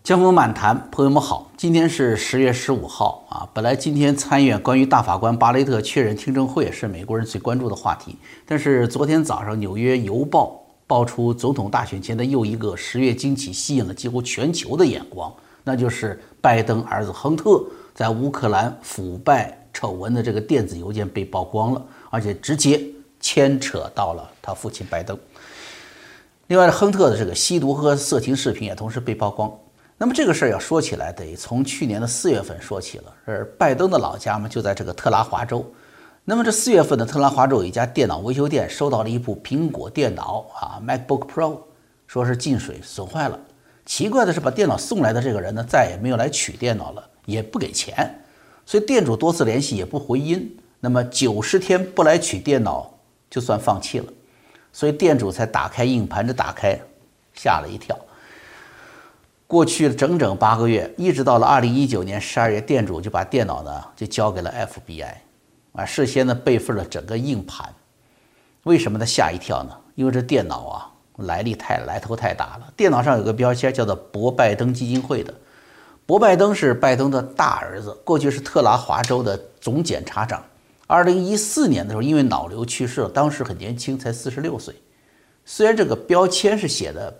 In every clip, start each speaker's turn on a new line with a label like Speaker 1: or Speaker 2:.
Speaker 1: 江峰漫谈，朋友们好，今天是10月15号啊。本来今天参议院关于大法官巴雷特确任听证会是美国人最关注的话题，但是昨天早上《纽约邮报》爆出总统大选前的又一个10月惊奇，吸引了几乎全球的眼光，那就是拜登儿子亨特在乌克兰腐败丑闻的这个电子邮件被曝光了，而且直接牵扯到了他父亲拜登。另外，亨特的这个吸毒和色情视频也同时被曝光。那么这个事儿要说起来，得从去年的4月份说起了。而拜登的老家嘛，就在这个特拉华州。那么这4月份的特拉华州有一家电脑维修店收到了一部苹果电脑MacBook Pro， 说是进水损坏了。奇怪的是，把电脑送来的这个人呢，再也没有来取电脑了，也不给钱。所以店主多次联系也不回音。那么90天不来取电脑，就算放弃了。所以店主才打开硬盘，这打开吓了一跳。过去整整8个月，一直到了2019年12月，店主就把电脑呢就交给了 FBI， 事先呢备份了整个硬盘。为什么他吓一跳呢？因为这电脑来头太大了。电脑上有个标签叫做博拜登基金会的，博拜登是拜登的大儿子，过去是特拉华州的总检察长。2014年的时候因为脑瘤去世了，当时很年轻，才46岁。虽然这个标签是写的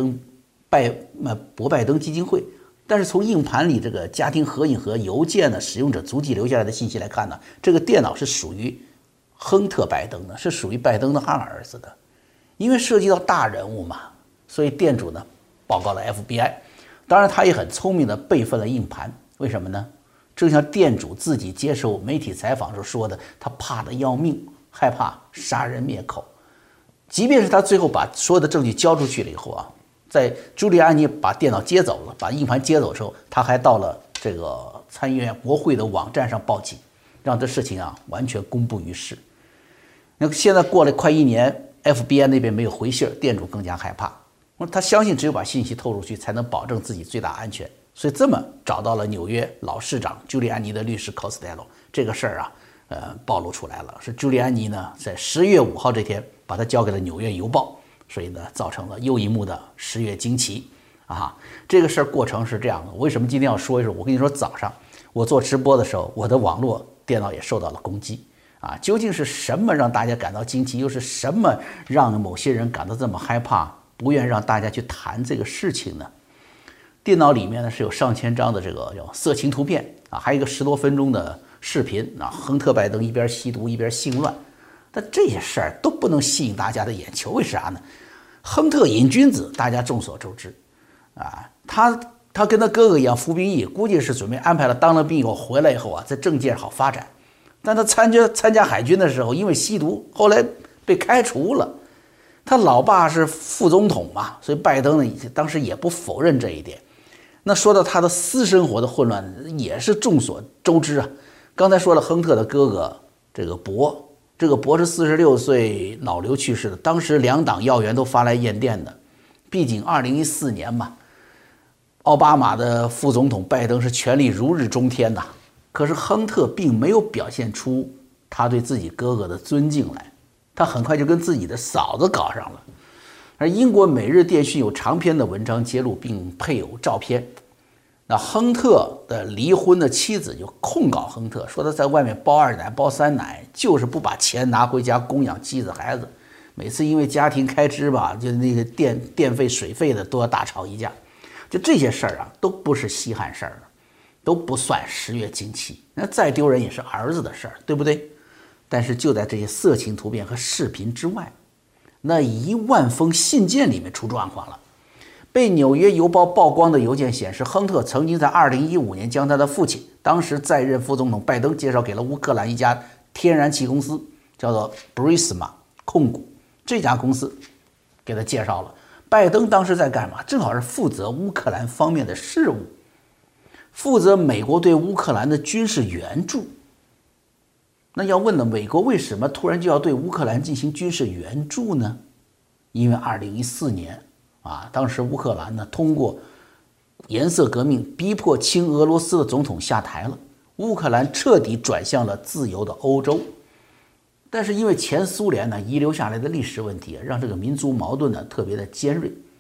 Speaker 1: 博拜登基金会，但是从硬盘里这个家庭合影和邮件的使用者足迹留下来的信息来看呢，这个电脑是属于亨特拜登的，是属于拜登的二儿子的。因为涉及到大人物嘛，所以店主呢报告了 FBI。 当然他也很聪明的备份了硬盘。为什么呢？正像店主自己接受媒体采访时说的，他怕得要命，害怕杀人灭口。即便是他最后把所有的证据交出去了以后在朱利安尼把电脑接走了，把硬盘接走之后，他还到了这个参议院国会的网站上报警，让这事情完全公布于世。那现在过了快1年， FBI 那边没有回信，店主更加害怕。他相信只有把信息透露出去，才能保证自己最大安全，所以这么找到了纽约老市长朱利安尼的律师 Costello。 这个事儿暴露出来了，是朱利安尼呢在10月5号这天把它交给了纽约邮报，所以呢造成了又一幕的10月惊奇这个事儿过程是这样的。为什么今天要说一说？我跟你说，早上我做直播的时候，我的网络电脑也受到了攻击究竟是什么让大家感到惊奇，又是什么让某些人感到这么害怕，不愿让大家去谈这个事情呢？电脑里面呢是有上千张的这个色情图片还有一个10多分钟的视频亨特拜登一边吸毒一边性乱。但这些事儿都不能吸引大家的眼球，为啥呢？亨特瘾君子，大家众所周知他跟他哥哥一样服兵役，估计是准备安排了当了兵以后回来以后在政界好发展。但他参加海军的时候，因为吸毒，后来被开除了。他老爸是副总统嘛，所以拜登呢当时也不否认这一点。那说到他的私生活的混乱，也是众所周知刚才说了，亨特的哥哥这个博是46岁脑瘤去世的，当时2党要员都发来验电的。毕竟2014年嘛，奥巴马的副总统拜登是权力如日中天可是亨特并没有表现出他对自己哥哥的尊敬来，他很快就跟自己的嫂子搞上了。而英国《每日电讯》有长篇的文章揭露，并配有照片。那亨特的离婚的妻子就控告亨特，说他在外面包2奶包3奶，就是不把钱拿回家供养妻子孩子。每次因为家庭开支就那个电费水费的都要大吵一架。就这些事儿都不是稀罕事儿，都不算10月惊奇。那再丢人也是儿子的事儿，对不对？但是就在这些色情图片和视频之外，那1万封信件里面出状况了。被纽约邮报曝光的邮件显示，亨特曾经在2015年将他的父亲，当时在任副总统拜登介绍给了乌克兰一家天然气公司，叫做 Burisma 控股。这家公司给他介绍了，拜登当时在干嘛？正好是负责乌克兰方面的事务，负责美国对乌克兰的军事援助。那要问了，美国为什么突然就要对乌克兰进行军事援助呢？因为2014年当时乌克兰呢通过颜色革命逼迫亲俄罗斯的总统下台了，乌克兰彻底转向了自由的欧洲。但是因为前苏联呢遗留下来的历史问题，让这个民族矛盾呢特别的尖锐。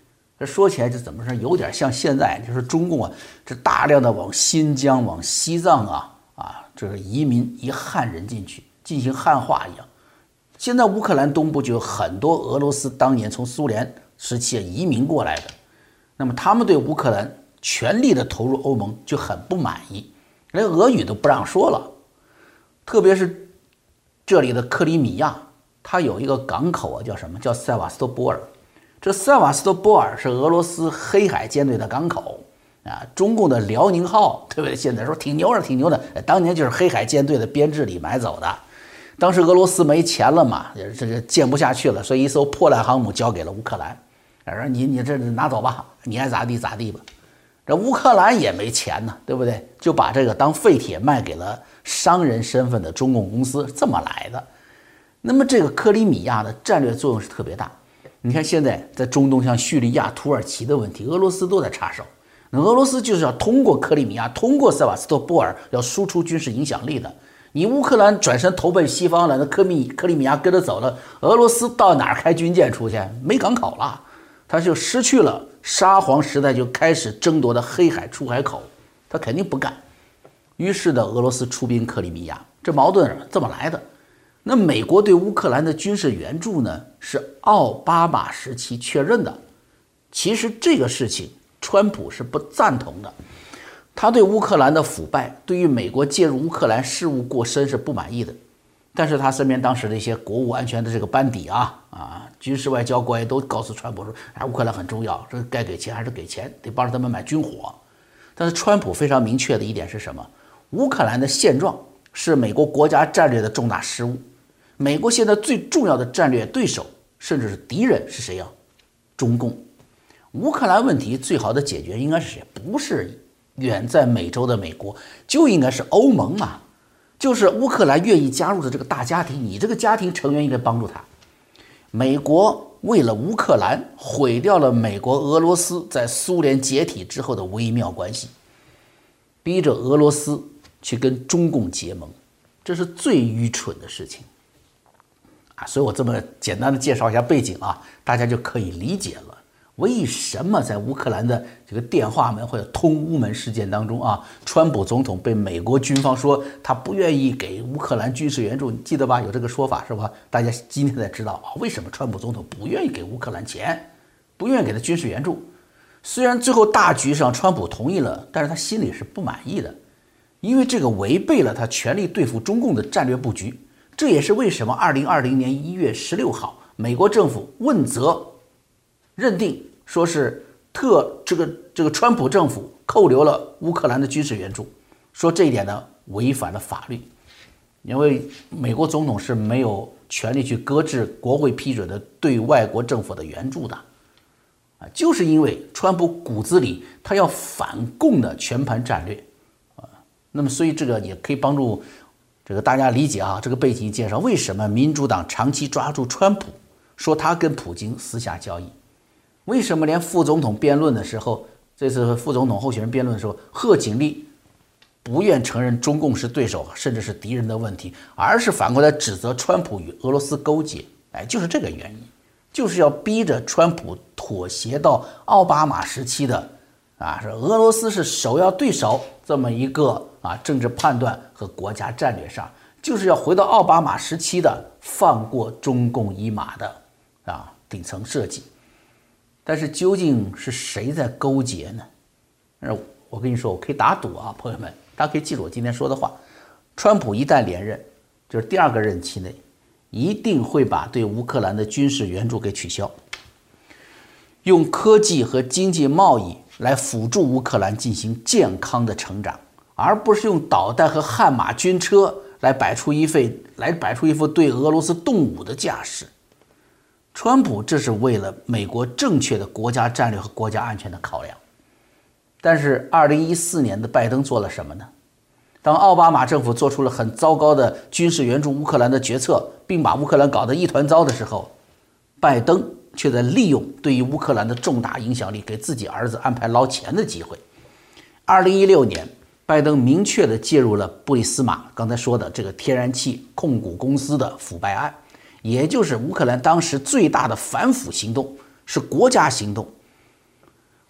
Speaker 1: 这说起来就怎么说，有点像现在就是中共啊，这大量的往新疆、往西藏这个移民汉人进去进行汉化一样。现在乌克兰东部就有很多俄罗斯当年从苏联时期移民过来的，那么他们对乌克兰全力的投入欧盟就很不满意，连俄语都不让说了。特别是这里的克里米亚，它有一个港口叫什么？叫塞瓦斯托波尔。这塞瓦斯托波尔是俄罗斯黑海舰队的港口中共的辽宁号，对不对？现在说挺牛的，挺牛的，当年就是黑海舰队的编制里买走的。当时俄罗斯没钱了嘛，这个建不下去了，所以一艘破烂航母交给了乌克兰，说你这拿走吧，你爱咋地咋地吧。这乌克兰也没钱呢，对不对？就把这个当废铁卖给了商人身份的中共公司，这么来的。那么这个克里米亚的战略作用是特别大。你看现在在中东像叙利亚、土耳其的问题，俄罗斯都在插手。那俄罗斯就是要通过克里米亚，通过塞瓦斯托波尔要输出军事影响力的。你乌克兰转身投奔西方了，那克里米亚跟着走了，俄罗斯到哪儿开军舰出去？没港口了，他就失去了沙皇时代就开始争夺的黑海出海口，他肯定不干。于是的俄罗斯出兵克里米亚，这矛盾这么来的。那美国对乌克兰的军事援助呢，是奥巴马时期确认的。其实这个事情川普是不赞同的，他对乌克兰的腐败，对于美国介入乌克兰事务过深是不满意的。但是他身边当时的一些国务安全的这个班底军事外交官也都告诉川普说，乌克兰很重要，这该给钱还是给钱，得帮着他们买军火。但是川普非常明确的一点是什么？乌克兰的现状是美国国家战略的重大失误。美国现在最重要的战略对手甚至是敌人是谁中共。乌克兰问题最好的解决应该是谁？不是远在美洲的美国，就应该是欧盟嘛。就是乌克兰愿意加入的这个大家庭，你这个家庭成员应该帮助他。美国为了乌克兰毁掉了美国俄罗斯在苏联解体之后的微妙关系，逼着俄罗斯去跟中共结盟，这是最愚蠢的事情所以我这么简单的介绍一下背景大家就可以理解了为什么在乌克兰的这个电话门或者通乌门事件当中川普总统被美国军方说他不愿意给乌克兰军事援助，你记得吧？有这个说法是吧？大家今天才知道为什么川普总统不愿意给乌克兰钱，不愿意给他军事援助。虽然最后大局上川普同意了，但是他心里是不满意的，因为这个违背了他全力对付中共的战略布局。这也是为什么2020年1月16号美国政府问责认定说是这个川普政府扣留了乌克兰的军事援助，说这一点呢违反了法律，因为美国总统是没有权利去搁置国会批准的对外国政府的援助的就是因为川普骨子里他要反共的全盘战略那么所以这个也可以帮助这个大家理解这个背景介绍为什么民主党长期抓住川普，说他跟普京私下交易。为什么连副总统辩论的时候，这次副总统候选人辩论的时候，贺锦丽不愿承认中共是对手甚至是敌人的问题，而是反过来指责川普与俄罗斯勾结，就是这个原因，就是要逼着川普妥协到奥巴马时期的是俄罗斯是首要对手这么一个政治判断和国家战略上，就是要回到奥巴马时期的放过中共一马的顶层设计。但是究竟是谁在勾结呢？我跟你说，我可以打赌朋友们，大家可以记住我今天说的话，川普一旦连任，就是第2个任期内一定会把对乌克兰的军事援助给取消，用科技和经济贸易来辅助乌克兰进行健康的成长，而不是用导弹和悍马军车来摆出一副对俄罗斯动武的架势。川普这是为了美国正确的国家战略和国家安全的考量。但是2014年的拜登做了什么呢？当奥巴马政府做出了很糟糕的军事援助乌克兰的决策，并把乌克兰搞得一团糟的时候，拜登却在利用对于乌克兰的重大影响力，给自己儿子安排捞钱的机会。2016年，拜登明确地介入了布里斯马刚才说的这个天然气控股公司的腐败案，也就是乌克兰当时最大的反腐行动，是国家行动。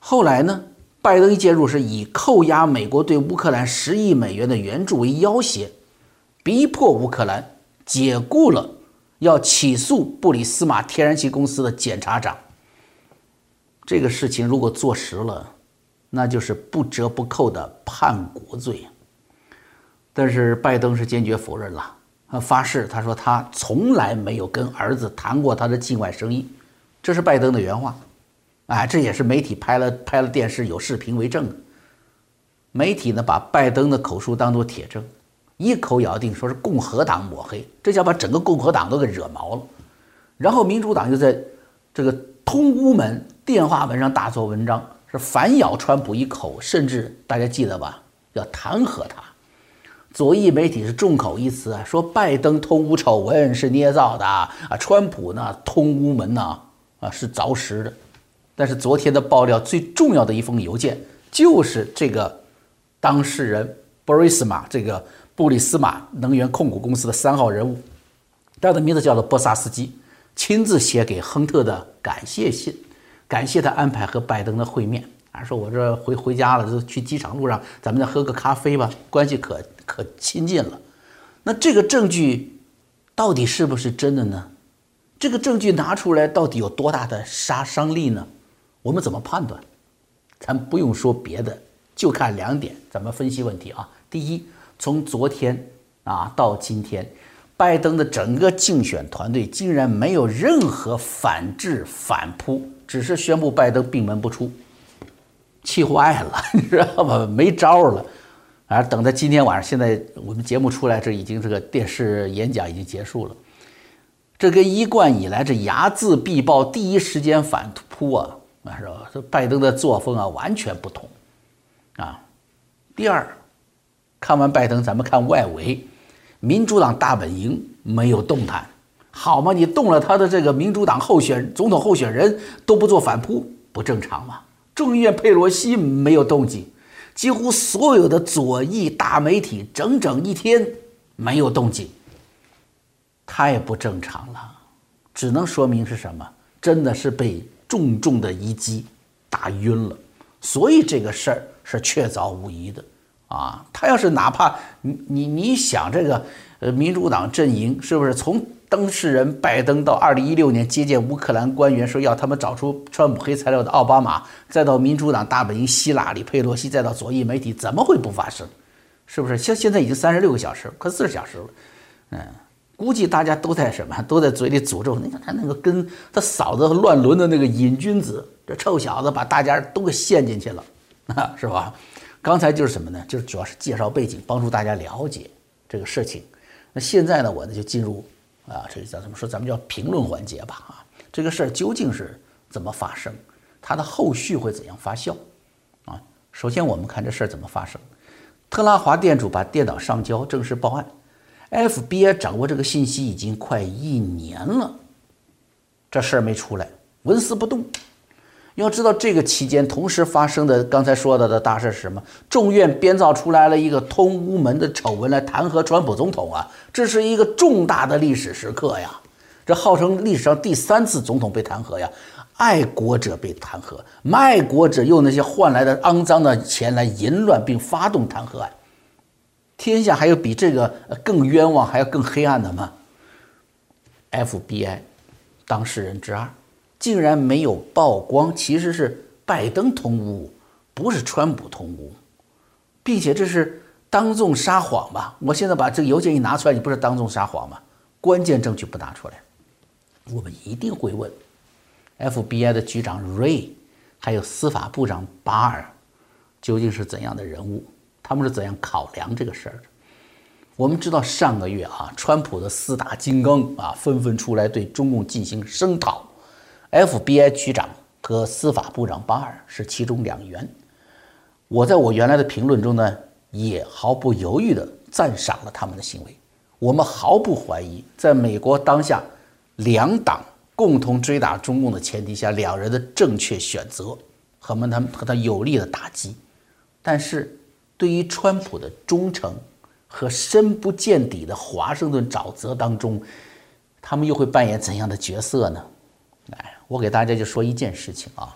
Speaker 1: 后来呢，拜登一介入是以扣押美国对乌克兰10亿美元的援助为要挟，逼迫乌克兰解雇了要起诉布里斯马天然气公司的检察长。这个事情如果坐实了，那就是不折不扣的叛国罪。但是拜登是坚决否认了，发誓他说他从来没有跟儿子谈过他的境外生意，这是拜登的原话。这也是媒体拍了电视有视频为证的。媒体呢把拜登的口述当作铁证，一口咬定说是共和党抹黑，这下把整个共和党都给惹毛了。然后民主党就在这个通乌门电话文上大做文章，是反咬川普一口，甚至大家记得吧，要弹劾他。左翼媒体是众口一词说拜登通乌丑闻是捏造的川普呢通乌门呢是凿实的。但是昨天的爆料最重要的一封邮件，就是这个当事人布里斯马，这个布里斯马能源控股公司的3号人物，他的名字叫做波萨斯基，亲自写给亨特的感谢信，感谢他安排和拜登的会面。说我这回家了，就去机场路上咱们再喝个咖啡吧，关系可亲近了。那这个证据到底是不是真的呢？这个证据拿出来到底有多大的杀伤力呢？我们怎么判断？咱不用说别的，就看2点，咱们分析问题啊。第一，从昨天到今天，拜登的整个竞选团队竟然没有任何反制反扑，只是宣布拜登闭门不出，气坏了，你知道吗？没招了。等到今天晚上，现在我们节目出来，这已经这个电视演讲已经结束了。这跟一贯以来这睚眦必报、第一时间反扑是吧？这拜登的作风完全不同第二，看完拜登，咱们看外围，民主党大本营没有动弹，好吗？你动了他的这个民主党总统候选人都不做反扑，不正常吗？众议院佩洛西没有动静，几乎所有的左翼大媒体整整1天没有动静，太不正常了。只能说明是什么？真的是被重重的一击打晕了。所以这个事儿是确凿无疑的他要是哪怕你想这个民主党阵营是不是从当事人拜登到2016年接见乌克兰官员说要他们找出川普黑材料的奥巴马，再到民主党大本营希拉里、佩洛西，再到左翼媒体，怎么会不发生？是不是？现在已经36个小时，快40小时了。估计大家都在什么？都在嘴里诅咒。你看他那个跟他嫂子乱伦的那个瘾君子，这臭小子把大家都给陷进去了，是吧？刚才就是什么呢？就是主要是介绍背景，帮助大家了解这个事情。那现在呢，我呢就进入这个叫怎么说？咱们叫评论环节吧。这个事儿究竟是怎么发生？它的后续会怎样发酵？首先我们看这事儿怎么发生。特拉华店主把电脑上交，正式报案。FBI 掌握这个信息已经快1年了，这事儿没出来，纹丝不动。要知道这个期间同时发生的刚才说到的大事是什么？众院编造出来了一个通乌门的丑闻来弹劾川普总统这是一个重大的历史时刻呀！这号称历史上第3次总统被弹劾呀，爱国者被弹劾，卖国者用那些换来的肮脏的钱来淫乱并发动弹劾案。天下还有比这个更冤枉还要更黑暗的吗？ FBI 当事人之2竟然没有曝光，其实是拜登通乌，不是川普通乌，并且这是当众撒谎吧？我现在把这个邮件一拿出来，你不是当众撒谎吗？关键证据不拿出来，我们一定会问 FBI 的局长 Ray 还有司法部长巴尔究竟是怎样的人物，他们是怎样考量这个事儿的。我们知道上个月川普的4大金刚纷纷出来对中共进行声讨， FBI 局长和司法部长巴尔是其中2员。我在我原来的评论中呢，也毫不犹豫地赞赏了他们的行为。我们毫不怀疑，在美国当下2党共同追打中共的前提下，2人的正确选择和他有力的打击。但是对于川普的忠诚和深不见底的华盛顿沼泽当中，他们又会扮演怎样的角色呢？我给大家就说一件事情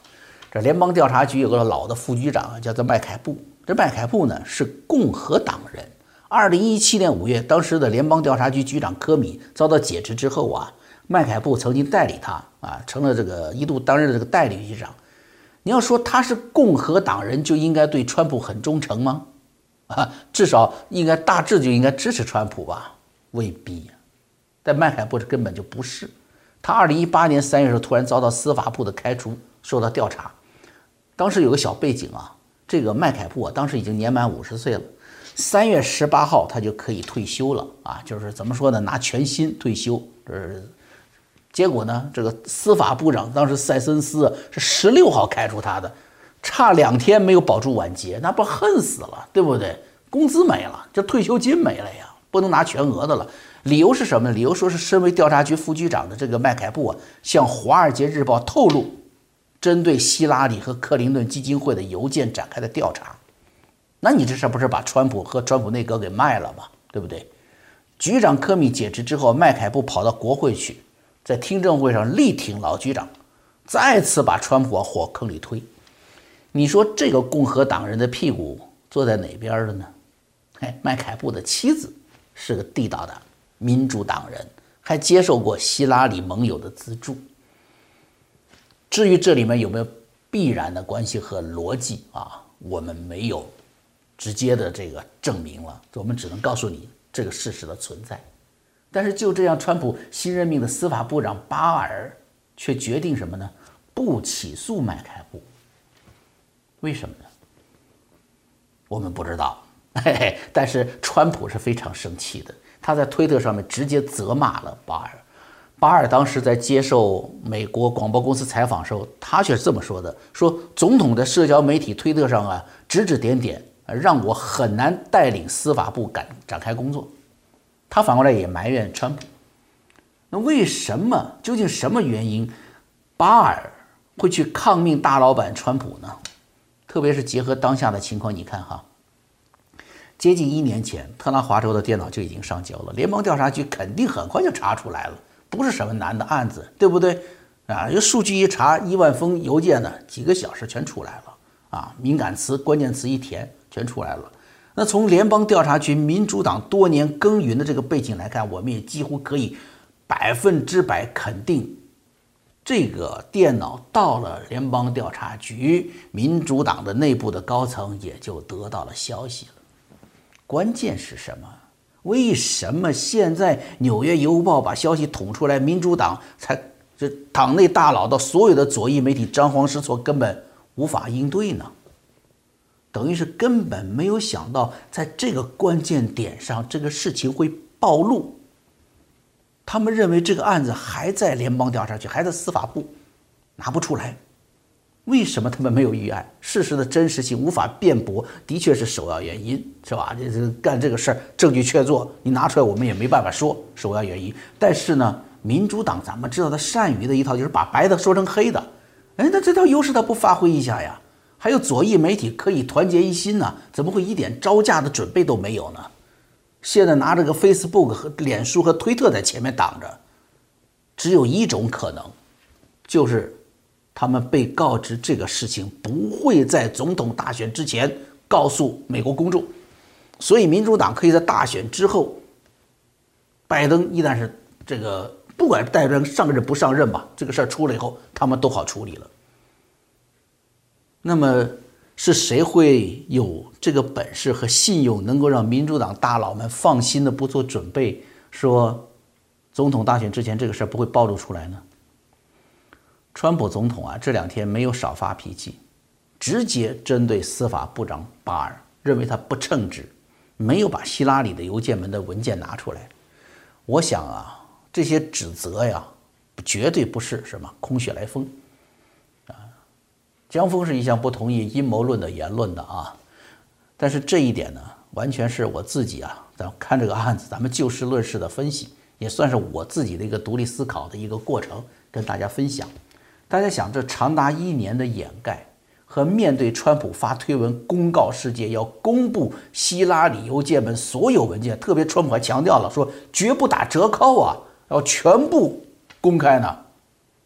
Speaker 1: 这联邦调查局有个老的副局长叫做麦凯布，这麦凯布呢是共和党人。2017年5月，当时的联邦调查局局长科米遭到解职之后啊，麦凯布曾经代理他啊，成了这个一度担任这个代理局长。你要说他是共和党人，就应该对川普很忠诚吗？啊，至少应该大致就应该支持川普吧？未必呀。但麦凯布这根本就不是。他2018年3月时候突然遭到司法部的开除，受到调查。当时有个小背景啊，这个麦凯布啊，当时已经年满50岁了。3月18号他就可以退休了啊，就是怎么说呢，拿全薪退休。结果呢，这个司法部长当时塞森斯是16号开除他的，差2天没有保住晚节，那不恨死了，对不对？工资没了，这退休金没了呀，不能拿全额的了。理由是什么呢？理由说是身为调查局副局长的这个麦凯布啊，向《华尔街日报》透露，针对希拉里和克林顿基金会的邮件展开的调查。那你这是不是把川普和川普内阁给卖了嘛？对不对？局长科米解职之后，麦凯布跑到国会去，在听证会上力挺老局长，再次把川普往火坑里推。你说这个共和党人的屁股坐在哪边了呢？麦凯布的妻子是个地道的民主党人，还接受过希拉里盟友的资助。至于这里面有没有必然的关系和逻辑啊，我们没有直接的这个证明了，我们只能告诉你这个事实的存在。但是就这样，川普新任命的司法部长巴尔却决定什么呢？不起诉麦凯布。为什么呢？我们不知道。但是川普是非常生气的，他在推特上面直接责骂了巴尔。巴尔当时在接受美国广播公司采访的时候，他却是这么说的：说总统的社交媒体推特上啊指指点点，让我很难带领司法部展开工作。他反过来也埋怨川普。那为什么？究竟什么原因，巴尔会去抗命大老板川普呢？特别是结合当下的情况，你看哈，接近1年前，特拉华州的电脑就已经上交了，联邦调查局肯定很快就查出来了，不是什么难的案子，对不对？啊，这数据一查，1万封邮件呢，几个小时全出来了啊，敏感词、关键词一填，全出来了。那从联邦调查局民主党多年耕耘的这个背景来看，我们也几乎可以100%肯定，这个电脑到了联邦调查局，民主党的内部的高层也就得到了消息了。关键是什么？为什么现在《纽约邮报》把消息捅出来，民主党这党内大佬到所有的左翼媒体张皇失措，根本无法应对呢？等于是根本没有想到，在这个关键点上，这个事情会暴露。他们认为这个案子还在联邦调查局，还在司法部，拿不出来。为什么他们没有预案？事实的真实性无法辩驳，的确是首要原因，是吧？干这个事儿，证据确凿，你拿出来我们也没办法说首要原因。但是呢，民主党咱们知道他善于的一套就是把白的说成黑的，那这套优势他不发挥一下呀？还有左翼媒体可以团结一心呢，怎么会一点招架的准备都没有呢？现在拿这个 Facebook 和脸书和推特在前面挡着，只有一种可能，就是他们被告知这个事情不会在总统大选之前告诉美国公众，所以民主党可以在大选之后，拜登一旦是这个不管拜登上任不上任吧，这个事儿出来以后，他们都好处理了。那么是谁会有这个本事和信用，能够让民主党大佬们放心的不做准备，说总统大选之前这个事儿不会暴露出来呢？川普总统啊，这2天没有少发脾气，直接针对司法部长巴尔，认为他不称职，没有把希拉里的邮件门的文件拿出来。我想啊，这些指责呀，绝对不是什么空穴来风。江峰是一向不同意阴谋论的言论的啊，但是这一点呢，完全是我自己啊，咱看这个案子，咱们就事论事的分析，也算是我自己的一个独立思考的一个过程，跟大家分享。大家想，这长达1年的掩盖和面对川普发推文公告世界要公布希拉里邮件门所有文件，特别川普还强调了说绝不打折扣啊，要全部公开呢。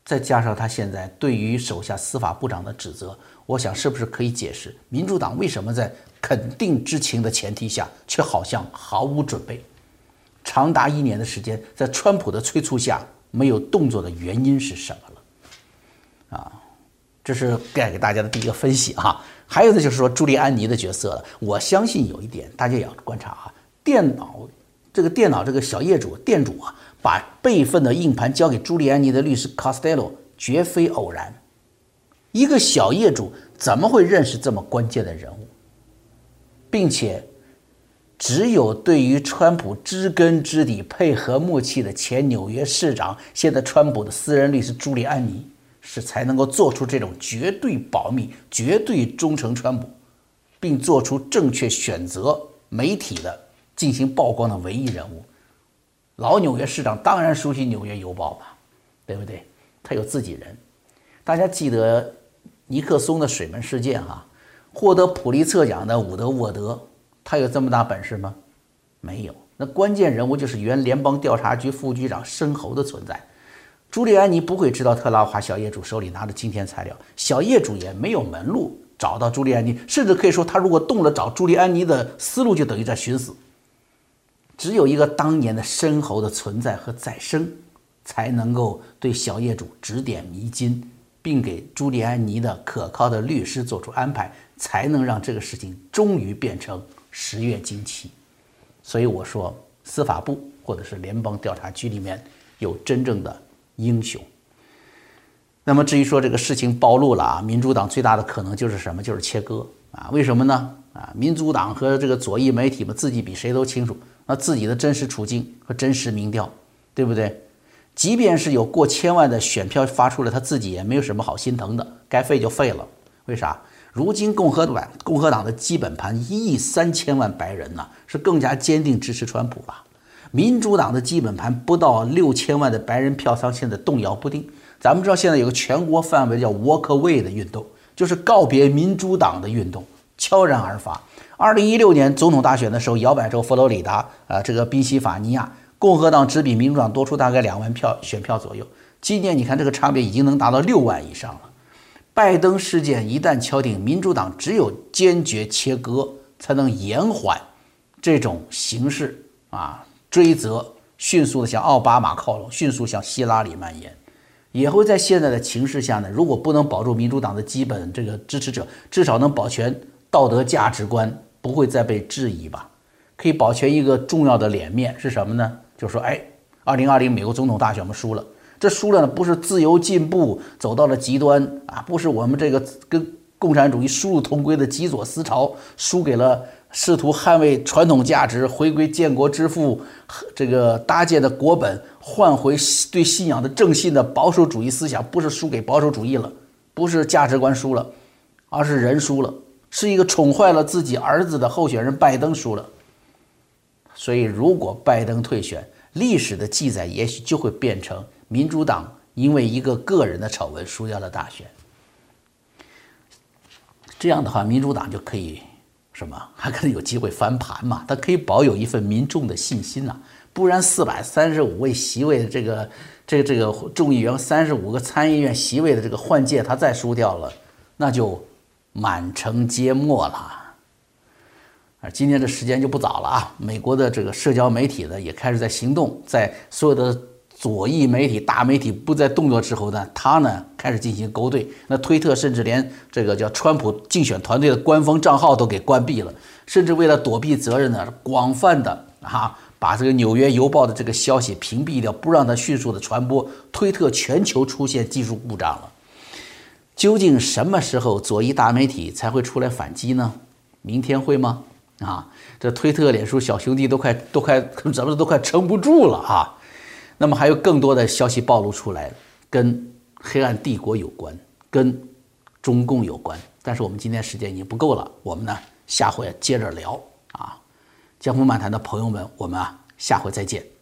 Speaker 1: 再加上他现在对于手下司法部长的指责，我想是不是可以解释民主党为什么在肯定知情的前提下，却好像毫无准备？长达1年的时间，在川普的催促下没有动作的原因是什么了？这是带给大家的第一个分析哈。还有呢，就是说朱利安尼的角色了。我相信有一点大家也要观察啊，电脑这个小业主店主啊，把备份的硬盘交给朱利安尼的律师 Costello 绝非偶然。一个小业主怎么会认识这么关键的人物，并且只有对于川普知根知底、配合默契的前纽约市长，现在川普的私人律师朱利安尼，是才能够做出这种绝对保密、绝对忠诚川普，并做出正确选择媒体的进行曝光的唯一人物。老纽约市长当然熟悉《纽约邮报》吧，对不对？他有自己人。大家记得尼克松的水门事件哈，获得普利策奖的伍德沃德，他有这么大本事吗？没有。那关键人物就是原联邦调查局副局长申侯的存在。朱利安尼不会知道特拉华小业主手里拿着惊天材料，小业主也没有门路找到朱利安尼，甚至可以说他如果动了找朱利安尼的思路，就等于在寻死。只有一个当年的申侯的存在和再生，才能够对小业主指点迷津，并给朱利安尼的可靠的律师做出安排，才能让这个事情终于变成10月惊奇。所以我说，司法部或者是联邦调查局里面有真正的英雄。那么至于说这个事情暴露了啊，民主党最大的可能就是什么？就是切割啊。为什么呢？民主党和这个左翼媒体们自己比谁都清楚，那自己的真实处境和真实民调，对不对？即便是有过千万的选票发出来，他自己也没有什么好心疼的，该废就废了。为啥？如今共和党的基本盘1亿3千万白人呢，是更加坚定支持川普了。民主党的基本盘不到6千万的白人票仓现在动摇不定。咱们知道现在有个全国范围叫 walk away 的运动，就是告别民主党的运动，悄然而发。2016年总统大选的时候，摇摆州佛罗里达这个宾夕法尼亚，共和党只比民主党多出大概2万选票左右。今年你看这个差别已经能达到6万以上了。拜登事件一旦敲定，民主党只有坚决切割，才能延缓这种形势追责，迅速的向奥巴马靠拢，迅速向希拉里蔓延。也会在现在的情势下呢，如果不能保住民主党的基本这个支持者，至少能保全道德价值观不会再被质疑吧。可以保全一个重要的脸面是什么呢？就是说2020美国总统大选我们输了，这输了呢不是自由进步走到了极端不是我们这个跟共产主义殊路同归的极左思潮输给了试图捍卫传统价值、回归建国之父这个搭建的国本，换回对信仰的正信的保守主义思想，不是输给保守主义了，不是价值观输了，而是人输了，是一个宠坏了自己儿子的候选人拜登输了。所以如果拜登退选，历史的记载也许就会变成民主党因为一个个人的丑闻输掉了大选。这样的话，民主党就可以还可能有机会翻盘嘛？他可以保有一份民众的信心不然435位席位的这个众议员，35个参议院席位的这个换届，他再输掉了，那就满城皆墨了。今天这时间就不早了美国的这个社交媒体呢也开始在行动，在所有的左翼媒体、大媒体不再动作之后呢，他呢开始进行勾兑。那推特甚至连这个叫川普竞选团队的官方账号都给关闭了，甚至为了躲避责任呢，广泛的把这个纽约邮报的这个消息屏蔽掉，不让它迅速的传播。推特全球出现技术故障了。究竟什么时候左翼大媒体才会出来反击呢？明天会吗？这推特、脸书小兄弟都快撑不住了那么还有更多的消息暴露出来，跟黑暗帝国有关，跟中共有关。但是我们今天时间已经不够了，我们呢下回接着聊江湖漫谈的朋友们，我们下回再见。